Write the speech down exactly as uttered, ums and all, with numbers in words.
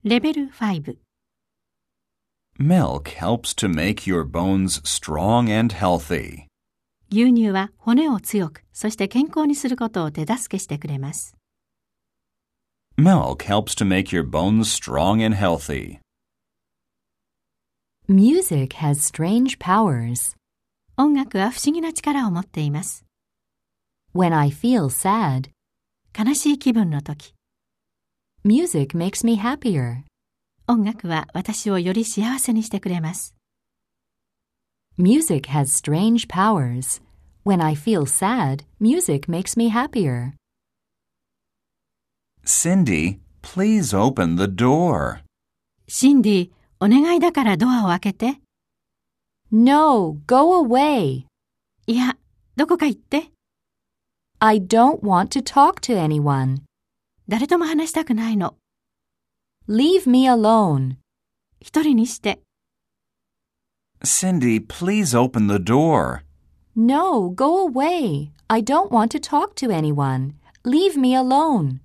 レベルご。 Milk helps to make your bones strong and healthy. 牛乳は骨を強く、そして健康にすることを手助けしてくれます。 Milk helps to make your bones strong and healthy. Music has strange powers. 音楽は不思議な力を持っています。 When I feel sad, 悲しい気分の時、 music makes me happier. 音楽は私をより幸せにしてくれます。 Music has strange powers. When I feel sad, music makes me happier. Cindy, please open the door. シンディ、お願いだからドアを開けて。 No, go away. いや、どこか行って。 I don't want to talk to anyone. 誰とも話したくないの。 Leave me alone. 一人にして。 Cindy, please open the door. No, go away. I don't want to talk to anyone. Leave me alone.